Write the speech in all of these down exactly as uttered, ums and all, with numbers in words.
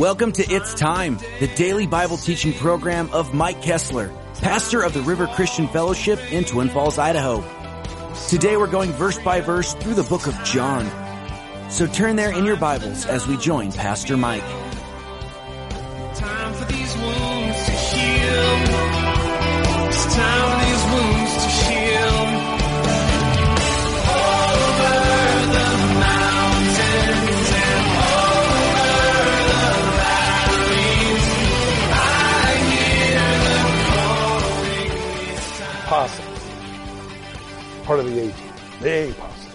Welcome to It's Time, the daily Bible teaching program of Mike Kessler, pastor of the River Christian Fellowship in Twin Falls, Idaho. Today we're going verse by verse through the book of John. So turn there in your Bibles as we join Pastor Mike. Time for these wounds to heal. It's time for these wounds to heal. Over the mountains and over the valleys, I hear the calling. It's time. Possum. Part of the A team. The A possum.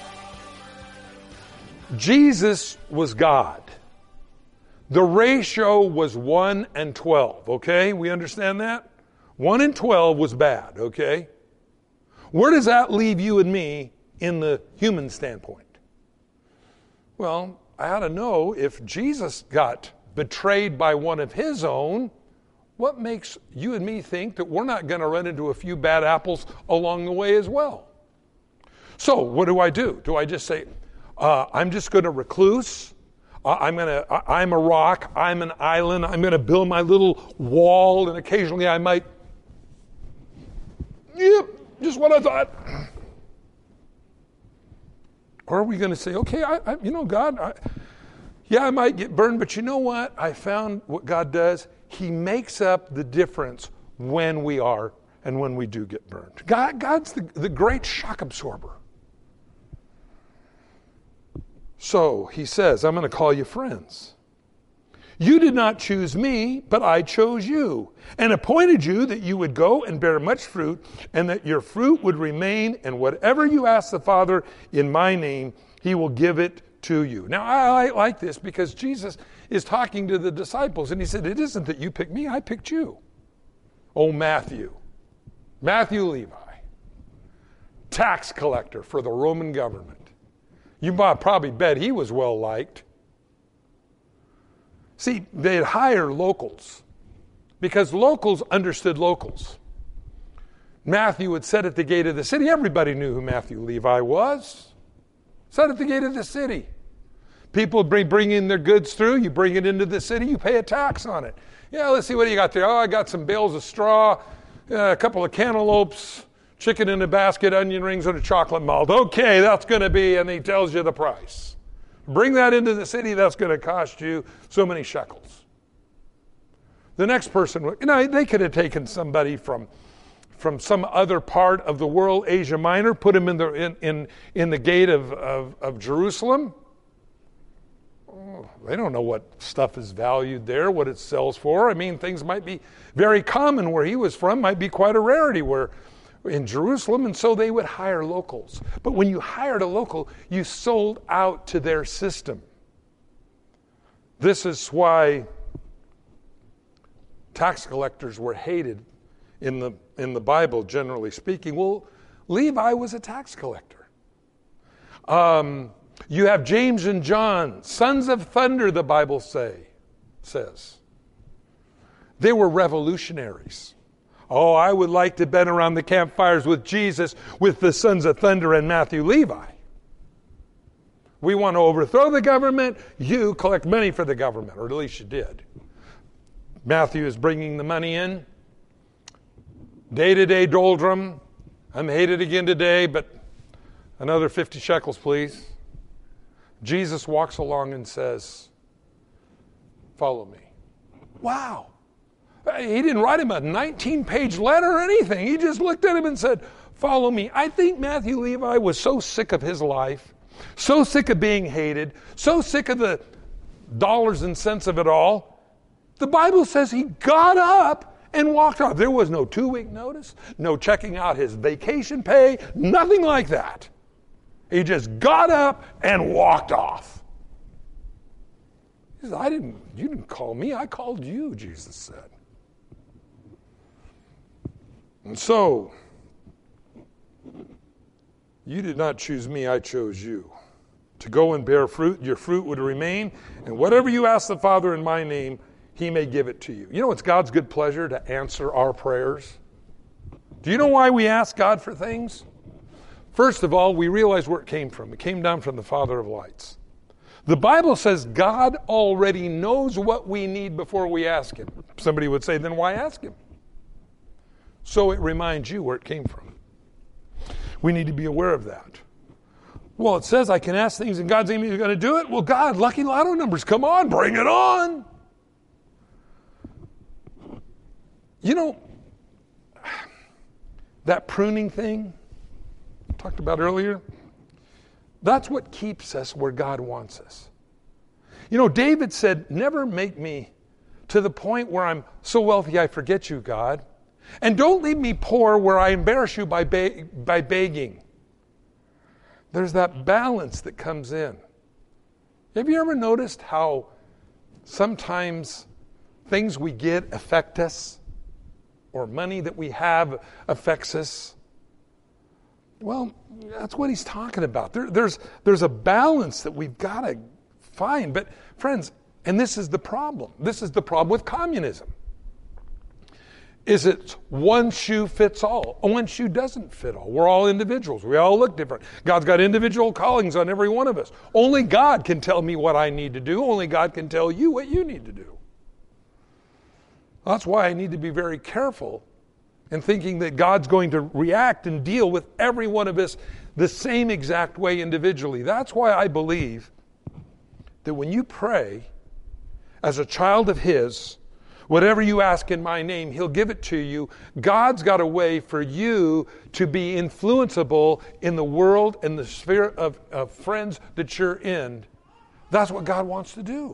Jesus was God. The ratio was one and twelve, okay? We understand that? one and twelve was bad, okay? Where does that leave you and me in the human standpoint? Well, I ought to know if Jesus got betrayed by one of his own, what makes you and me think that we're not going to run into a few bad apples along the way as well? So, what do I do? Do I just say, uh, I'm just going to recluse? I'm gonna. I'm a rock. I'm an island. I'm gonna build my little wall, and occasionally I might. Yep, just what I thought. Or are we going to say, okay, I, I, you know, God, I, yeah, I might get burned, but you know what? I found what God does. He makes up the difference when we are and when we do get burned. God, God's the, the great shock absorber. So he says, I'm going to call you friends. You did not choose me, but I chose you and appointed you that you would go and bear much fruit and that your fruit would remain, and whatever you ask the Father in my name, he will give it to you. Now, I, I like this because Jesus is talking to the disciples and he said, it isn't that you picked me, I picked you. Oh, Matthew. Matthew Levi. Tax collector for the Roman government. You probably bet he was well liked. See, they'd hire locals because locals understood locals. Matthew would sit at the gate of the city. Everybody knew who Matthew Levi was. Sat at the gate of the city. People bring, bring in their goods through. You bring it into the city. You pay a tax on it. Yeah, let's see what do you got there. Oh, I got some bales of straw, uh, a couple of cantaloupes, chicken in a basket, onion rings, and a chocolate malt. Okay, that's going to be, and he tells you the price. Bring that into the city, that's going to cost you so many shekels. The next person, you know, they could have taken somebody from, from some other part of the world, Asia Minor, put him in the, in, in, in the gate of, of, of Jerusalem. Oh, they don't know what stuff is valued there, what it sells for. I mean, things might be very common where he was from, might be quite a rarity where in Jerusalem, and so they would hire locals. But when you hired a local, you sold out to their system. This is why tax collectors were hated in the in the Bible, generally speaking. Well, Levi was a tax collector. Um, you have James and John, sons of thunder, the Bible say says. They were revolutionaries. Oh, I would like to have been around the campfires with Jesus, with the sons of thunder and Matthew Levi. We want to overthrow the government. You collect money for the government, or at least you did. Matthew is bringing the money in. Day-to-day doldrum. I'm hated again today, but another fifty shekels, please. Jesus walks along and says, follow me. Wow. He didn't write him a nineteen-page letter or anything. He just looked at him and said, follow me. I think Matthew Levi was so sick of his life, so sick of being hated, so sick of the dollars and cents of it all. The Bible says he got up and walked off. There was no two-week notice, no checking out his vacation pay, nothing like that. He just got up and walked off. He said, I didn't, you didn't call me, I called you, Jesus said. And so, you did not choose me, I chose you. To go and bear fruit, your fruit would remain, and whatever you ask the Father in my name, he may give it to you. You know it's God's good pleasure to answer our prayers? Do you know why we ask God for things? First of all, we realize where it came from. It came down from the Father of lights. The Bible says God already knows what we need before we ask Him. Somebody would say, then why ask Him? So it reminds you where it came from. We need to be aware of that. Well, it says I can ask things in God's name. He's going to do it. Well, God, lucky lotto numbers, come on, bring it on. You know, that pruning thing I talked about earlier, that's what keeps us where God wants us. You know, David said, never make me to the point where I'm so wealthy I forget you, God. And don't leave me poor where I embarrass you by, ba- by begging. There's that balance that comes in. Have you ever noticed how sometimes things we get affect us? Or money that we have affects us? Well, that's what he's talking about. There, there's, there's a balance that we've got to find. But friends, and this is the problem. This is the problem with communism. Is it one shoe fits all? One shoe doesn't fit all. We're all individuals. We all look different. God's got individual callings on every one of us. Only God can tell me what I need to do. Only God can tell you what you need to do. That's why I need to be very careful in thinking that God's going to react and deal with every one of us the same exact way individually. That's why I believe that when you pray as a child of His, whatever you ask in my name, He'll give it to you. God's got a way for you to be influenceable in the world and the sphere of, of friends that you're in. That's what God wants to do.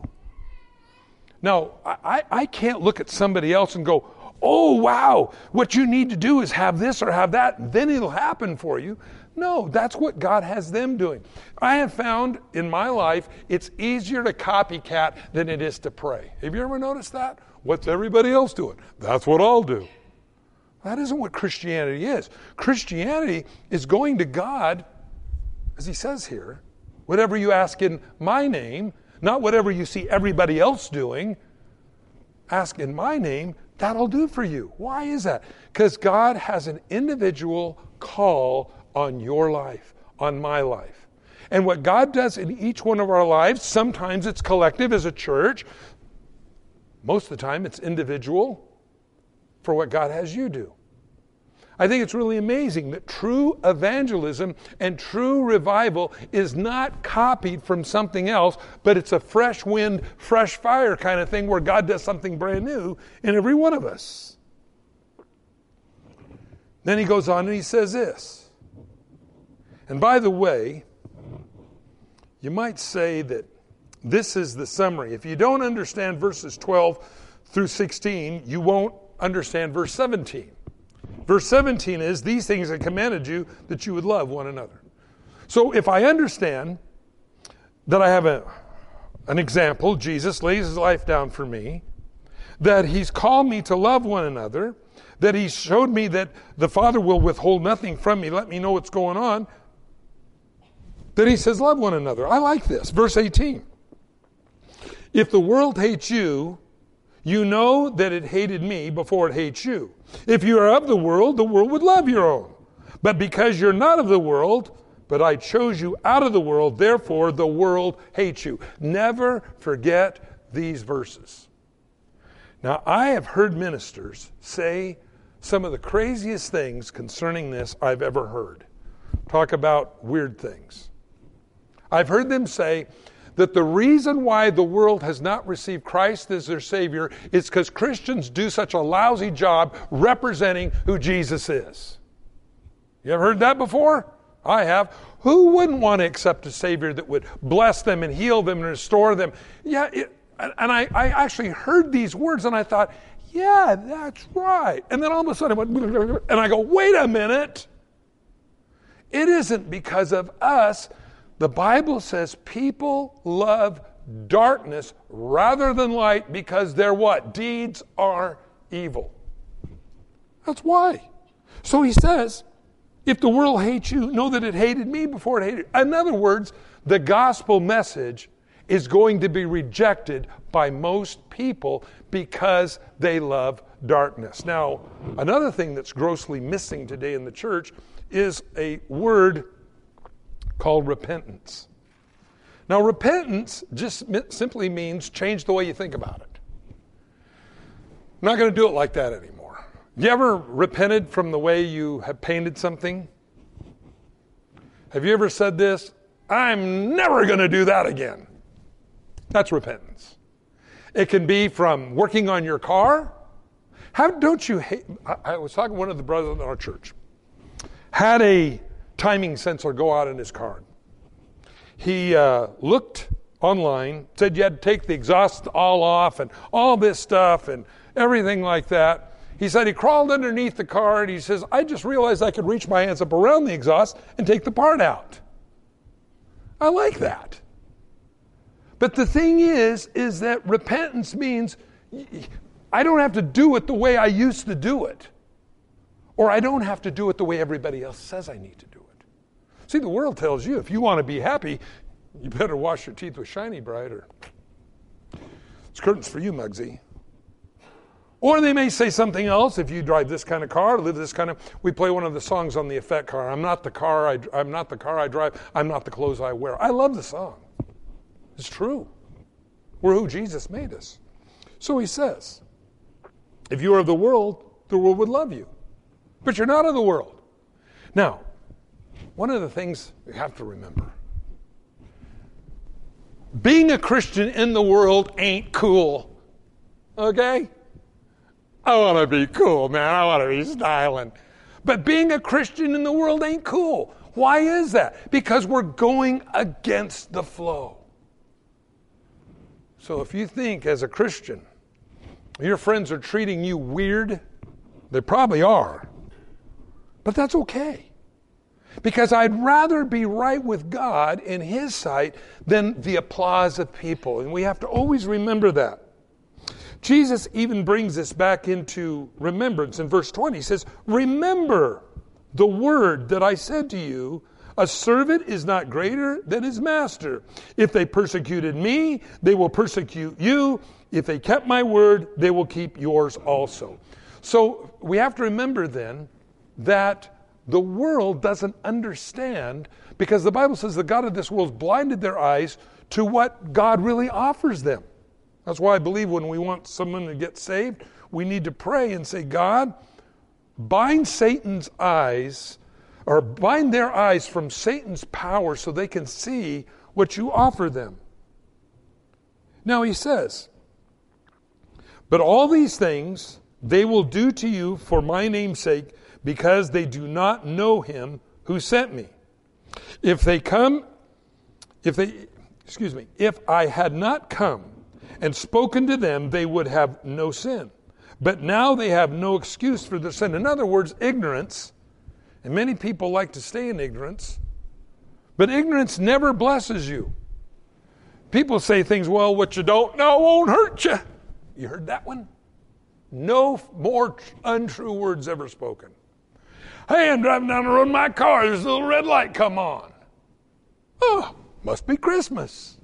Now, I, I can't look at somebody else and go, oh, wow, what you need to do is have this or have that, and then it'll happen for you. No, that's what God has them doing. I have found in my life it's easier to copycat than it is to pray. Have you ever noticed that? What's everybody else doing? That's what I'll do. That isn't what Christianity is. Christianity is going to God, as He says here, whatever you ask in my name, not whatever you see everybody else doing. Ask in my name, that'll do for you. Why is that? Because God has an individual call on your life, on my life. And what God does in each one of our lives, sometimes it's collective as a church. Most of the time it's individual for what God has you do. I think it's really amazing that true evangelism and true revival is not copied from something else, but it's a fresh wind, fresh fire kind of thing where God does something brand new in every one of us. Then he goes on and he says this. And by the way, you might say that this is the summary. If you don't understand verses twelve through sixteen, you won't understand verse seventeen. Verse seventeen is, these things I commanded you that you would love one another. So if I understand that I have a, an example, Jesus lays His life down for me, that He's called me to love one another, that He showed me that the Father will withhold nothing from me, let me know what's going on, then He says love one another. I like this. Verse eighteen. If the world hates you, you know that it hated me before it hates you. If you are of the world, the world would love your own. But because you're not of the world, but I chose you out of the world, therefore the world hates you. Never forget these verses. Now, I have heard ministers say some of the craziest things concerning this I've ever heard. Talk about weird things. I've heard them say that the reason why the world has not received Christ as their Savior is because Christians do such a lousy job representing who Jesus is. You ever heard that before? I have. Who wouldn't want to accept a Savior that would bless them and heal them and restore them? Yeah, it, and I, I actually heard these words and I thought, yeah, that's right. And then all of a sudden I went, and I go, wait a minute. It isn't because of us. The Bible says people love darkness rather than light because their what? Deeds are evil. That's why. So he says, if the world hates you, know that it hated me before it hated you. In other words, the gospel message is going to be rejected by most people because they love darkness. Now, another thing that's grossly missing today in the church is a word called repentance. Now, repentance just simply means change the way you think about it. I'm not going to do it like that anymore. You ever repented from the way you have painted something? Have you ever said this? I'm never going to do that again. That's repentance. It can be from working on your car. How don't you hate? I, I was talking to one of the brothers in our church. Had a timing sensor go out in his car. He uh, looked online, said you had to take the exhaust all off and all this stuff and everything like that. He said he crawled underneath the car and he says, I just realized I could reach my hands up around the exhaust and take the part out. I like that. But the thing is, is that repentance means I don't have to do it the way I used to do it. Or I don't have to do it the way everybody else says I need to do it. See, the world tells you if you want to be happy, you better wash your teeth with Shiny Bright or it's curtains for you, Muggsy. Or they may say something else. If you drive this kind of car, live this kind of, we play one of the songs on the Effect car. I'm not the car I, I'm not the car I drive. I'm not the clothes I wear. I love the song. It's true. We're who Jesus made us. So he says, if you are of the world, the world would love you. But you're not of the world. Now, one of the things you have to remember, being a Christian in the world ain't cool. Okay? I want to be cool, man. I want to be styling. But being a Christian in the world ain't cool. Why is that? Because we're going against the flow. So if you think as a Christian, your friends are treating you weird, they probably are. But that's okay. Because I'd rather be right with God in His sight than the applause of people. And we have to always remember that. Jesus even brings this back into remembrance. In verse twenty, he says, remember the word that I said to you, a servant is not greater than his master. If they persecuted me, they will persecute you. If they kept my word, they will keep yours also. So we have to remember then that the world doesn't understand, because the Bible says the God of this world blinded their eyes to what God really offers them. That's why I believe when we want someone to get saved, we need to pray and say, God, bind Satan's eyes, or bind their eyes from Satan's power so they can see what you offer them. Now he says, but all these things they will do to you for my name's sake, because they do not know him who sent me. If they come, if they, excuse me, if I had not come and spoken to them, they would have no sin. But now they have no excuse for their sin. In other words, ignorance, and many people like to stay in ignorance, but ignorance never blesses you. People say things, well, what you don't know won't hurt you. You heard that one? No more untrue words ever spoken. Hey, I'm driving down the road in my car. There's a little red light come on. Oh, must be Christmas.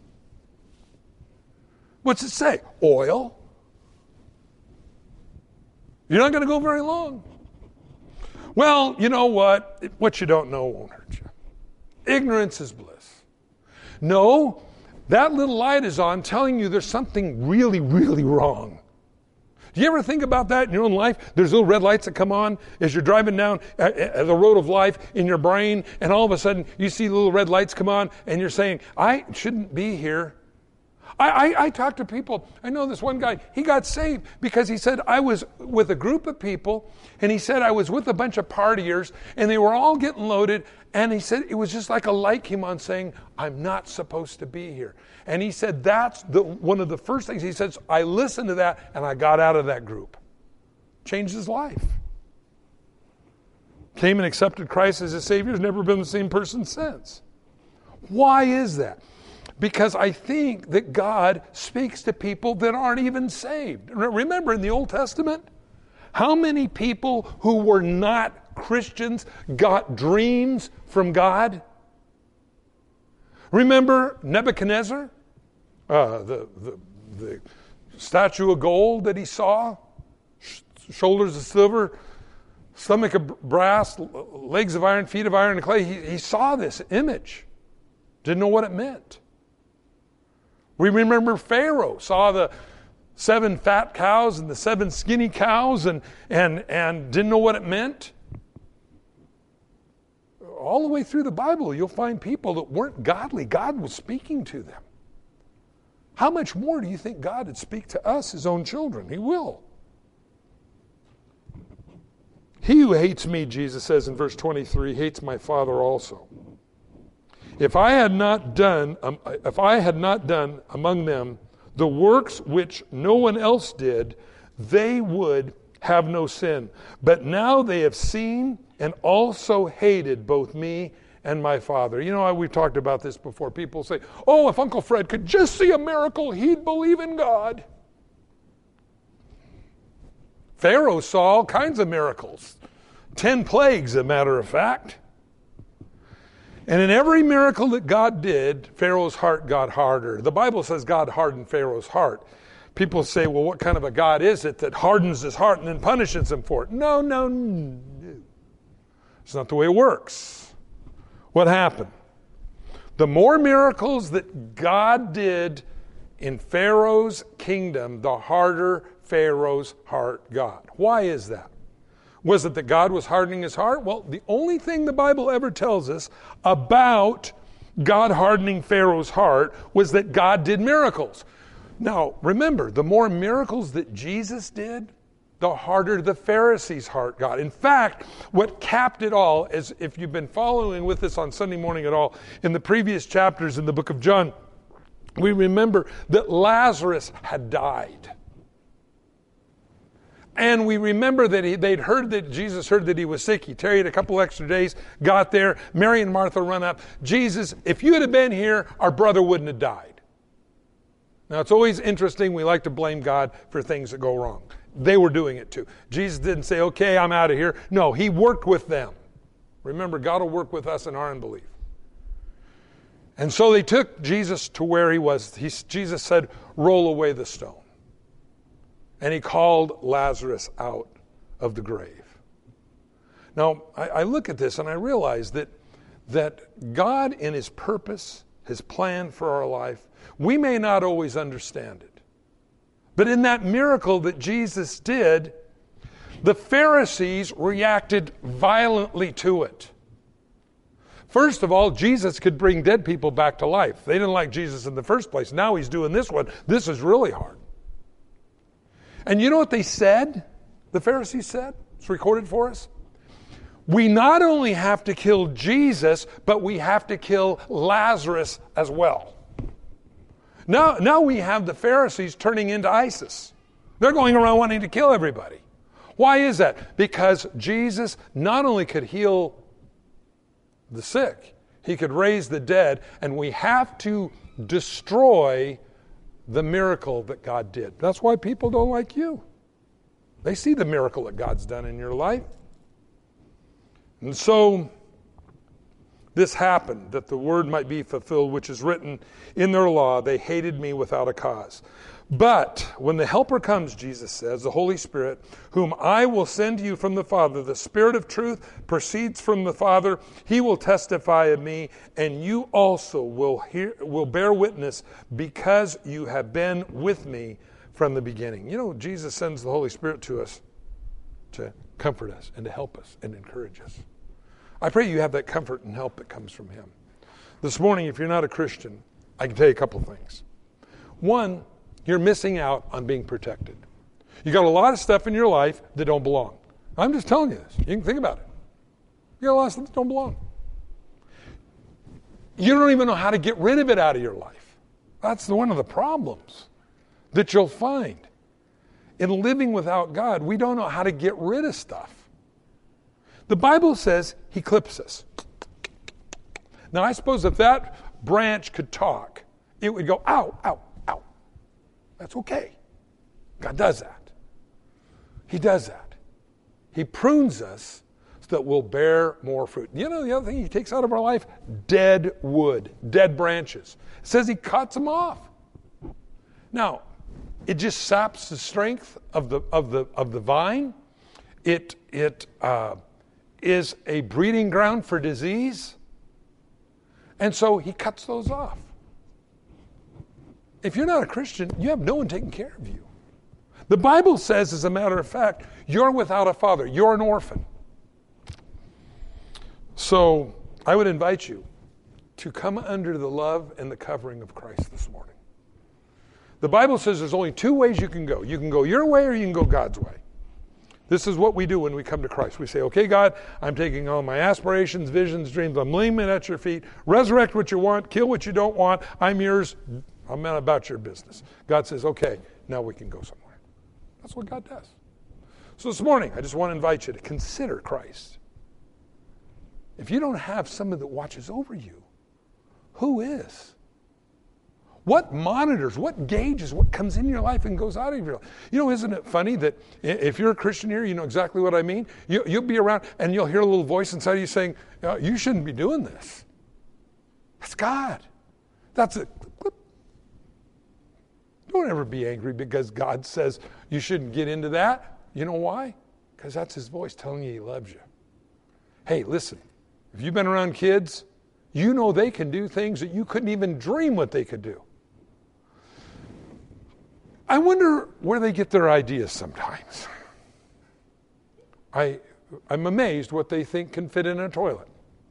What's it say? Oil. You're not going to go very long. Well, you know what? What you don't know won't hurt you. Ignorance is bliss. No, that little light is on telling you there's something really, really wrong. Do you ever think about that in your own life? There's little red lights that come on as you're driving down the road of life in your brain, and all of a sudden you see little red lights come on, and you're saying, I shouldn't be here. I, I, I talk to people. I know this one guy, he got saved because he said, I was with a group of people, and he said, I was with a bunch of partiers, and they were all getting loaded, and he said, it was just like a light came on saying, I'm not supposed to be here. And he said, that's the one of the first things. He says, I listened to that, and I got out of that group. Changed his life. Came and accepted Christ as his Savior, has never been the same person since. Why is that? Because I think that God speaks to people that aren't even saved. Remember in the Old Testament, how many people who were not Christians got dreams from God? Remember Nebuchadnezzar? Uh, the, the, the statue of gold that he saw? Sh- shoulders of silver, stomach of brass, legs of iron, feet of iron and clay. He, he saw this image. Didn't know what it meant. We remember Pharaoh saw the seven fat cows and the seven skinny cows and, and, and didn't know what it meant. All the way through the Bible, you'll find people that weren't godly. God was speaking to them. How much more do you think God would speak to us, his own children? He will. He who hates me, Jesus says in verse twenty-three, hates my Father also. If I had not done, um, if I had not done among them the works which no one else did, they would have no sin. But now they have seen and also hated both me and my Father. You know, we've talked about this before. People say, oh, if Uncle Fred could just see a miracle, he'd believe in God. Pharaoh saw all kinds of miracles. Ten plagues, as a matter of fact. And in every miracle that God did, Pharaoh's heart got harder. The Bible says God hardened Pharaoh's heart. People say, well, what kind of a God is it that hardens his heart and then punishes him for it? No, no, no. It's not the way it works. What happened? The more miracles that God did in Pharaoh's kingdom, the harder Pharaoh's heart got. Why is that? Was it that God was hardening his heart? Well, the only thing the Bible ever tells us about God hardening Pharaoh's heart was that God did miracles. Now, remember, the more miracles that Jesus did, the harder the Pharisees' heart got. In fact, what capped it all is, if you've been following with us on Sunday morning at all, in the previous chapters in the book of John, we remember that Lazarus had died. And we remember that he, they'd heard that Jesus heard that he was sick. He tarried a couple extra days, got there. Mary and Martha run up. Jesus, if you had been here, our brother wouldn't have died. Now, it's always interesting. We like to blame God for things that go wrong. They were doing it too. Jesus didn't say, okay, I'm out of here. No, he worked with them. Remember, God will work with us in our unbelief. And so they took Jesus to where he was. He, Jesus said, roll away the stone. And he called Lazarus out of the grave. Now, I, I look at this and I realize that, that God in his purpose, his plan for our life, we may not always understand it. But in that miracle that Jesus did, the Pharisees reacted violently to it. First of all, Jesus could bring dead people back to life. They didn't like Jesus in the first place. Now he's doing this one. This is really hard. And you know what they said? The Pharisees said? It's recorded for us. We not only have to kill Jesus, but we have to kill Lazarus as well. Now, now we have the Pharisees turning into ISIS. They're going around wanting to kill everybody. Why is that? Because Jesus not only could heal the sick, he could raise the dead, and we have to destroy the miracle that God did. That's why people don't like you. They see the miracle that God's done in your life. And so this happened, that the word might be fulfilled, which is written in their law, they hated me without a cause. But when the Helper comes, Jesus says, the Holy Spirit, whom I will send to you from the Father, the Spirit of truth proceeds from the Father. He will testify of me, and you also will hear, will bear witness, because you have been with me from the beginning. You know, Jesus sends the Holy Spirit to us to comfort us and to help us and encourage us. I pray you have that comfort and help that comes from him. This morning, if you're not a Christian, I can tell you a couple things. One, you're missing out on being protected. You got a lot of stuff in your life that don't belong. I'm just telling you this. You can think about it. You got a lot of stuff that don't belong. You don't even know how to get rid of it out of your life. That's the, one of the problems that you'll find. In living without God, we don't know how to get rid of stuff. The Bible says he clips us. Now, I suppose if that branch could talk, it would go, ow, ow, ow. That's okay. God does that. He does that. He prunes us so that we'll bear more fruit. You know the other thing he takes out of our life? Dead wood, dead branches. It says he cuts them off. Now, it just saps the strength of the of the of the vine. It it uh, is a breeding ground for disease, and so he cuts those off. if you're not a Christian, you have no one taking care of you. The Bible says, as a matter of fact, you're without a father. You're an orphan. So I would invite you to come under the love and the covering of Christ this morning. The Bible says there's only two ways you can go. You can go your way or you can go God's way. This is what we do when we come to Christ. We say, okay, God, I'm taking all my aspirations, visions, dreams. I'm laying them at your feet. Resurrect what you want. Kill what you don't want. I'm yours. I'm not about your business. God says, okay, now we can go somewhere. That's what God does. So this morning, I just want to invite you to consider Christ. If you don't have someone that watches over you, who is? What monitors, what gauges what comes in your life and goes out of your life? You know, isn't it funny that if you're a Christian here, you know exactly what I mean? You, you'll be around and you'll hear a little voice inside of you saying, oh, you shouldn't be doing this. That's God. That's it. Don't ever be angry because God says you shouldn't get into that. You know why? Because that's his voice telling you he loves you. Hey, listen, if you've been around kids, you know they can do things that you couldn't even dream what they could do. I wonder where they get their ideas sometimes. I, I'm amazed what they think can fit in a toilet.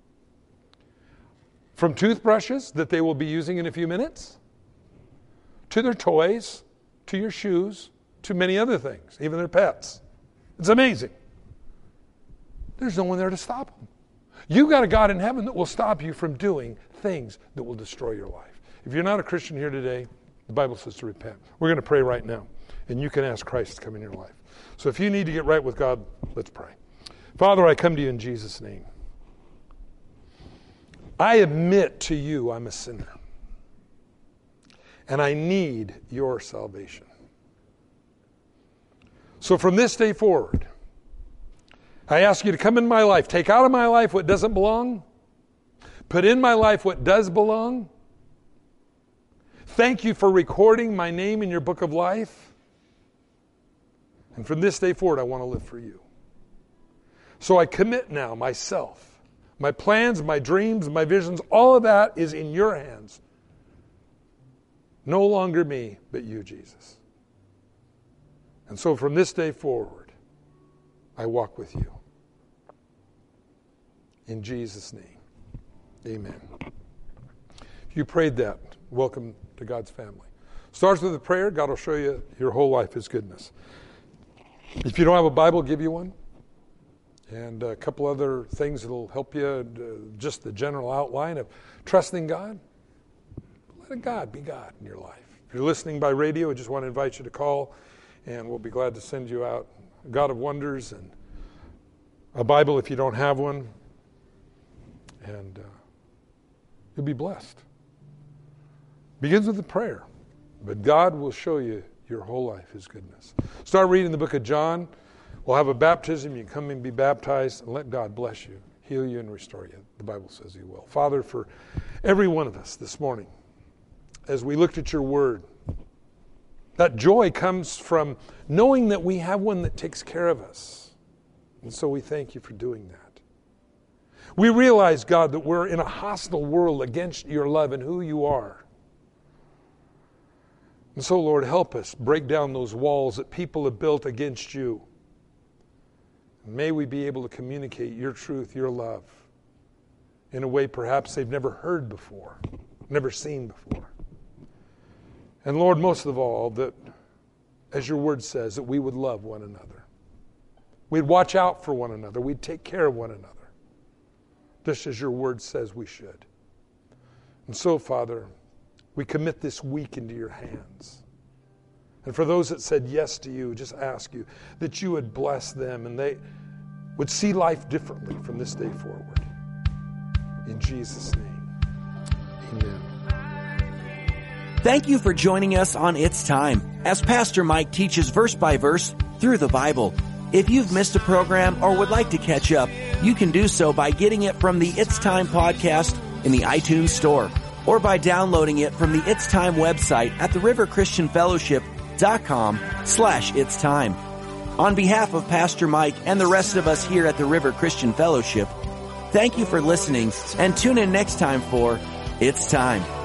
From toothbrushes that they will be using in a few minutes, to their toys, to your shoes, to many other things, even their pets. It's amazing. There's no one there to stop them. You got a God in heaven that will stop you from doing things that will destroy your life. If you're not a Christian here today, the Bible says to repent. We're going to pray right now, and you can ask Christ to come in your life. So if you need to get right with God, let's pray. Father, I come to you in Jesus' name. I admit to you I'm a sinner, and I need your salvation. So from this day forward, I ask you to come in my life, take out of my life what doesn't belong, put in my life what does belong. Thank you for recording my name in your book of life. And from this day forward, I want to live for you. So I commit now myself, my plans, my dreams, my visions, all of that is in your hands. No longer me, but you, Jesus. And so from this day forward, I walk with you. In Jesus' name, amen. If you prayed that, welcome to God's family. Starts with a prayer. God will show you your whole life His goodness. If you don't have a Bible, I'll give you one. And a couple other things that will help you, uh, just the general outline of trusting God. Let God be God in your life. If you're listening by radio, I just want to invite you to call, and we'll be glad to send you out a God of Wonders and a Bible if you don't have one. And uh, you'll be blessed. Begins with a prayer, but God will show you your whole life His goodness. Start reading the book of John. We'll have a baptism. You can come and be baptized, and let God bless you, heal you, and restore you. The Bible says He will. Father, for every one of us this morning, as we looked at your word, that joy comes from knowing that we have one that takes care of us. And so we thank you for doing that. We realize, God, that we're in a hostile world against your love and who you are. And so, Lord, help us break down those walls that people have built against you. And may we be able to communicate your truth, your love, in a way perhaps they've never heard before, never seen before. And Lord, most of all, that, as your word says, that we would love one another. We'd watch out for one another. We'd take care of one another, just as your word says we should. And so, Father, we commit this week into your hands. And for those that said yes to you, just ask you that you would bless them and they would see life differently from this day forward. In Jesus' name, amen. Thank you for joining us on It's Time, as Pastor Mike teaches verse by verse through the Bible. If you've missed a program or would like to catch up, you can do so by getting it from the It's Time podcast in the iTunes store, or by downloading it from the It's Time website at the river christian fellowship dot com slash It's Time. On behalf of Pastor Mike and the rest of us here at the River Christian Fellowship, thank you for listening, and tune in next time for It's Time.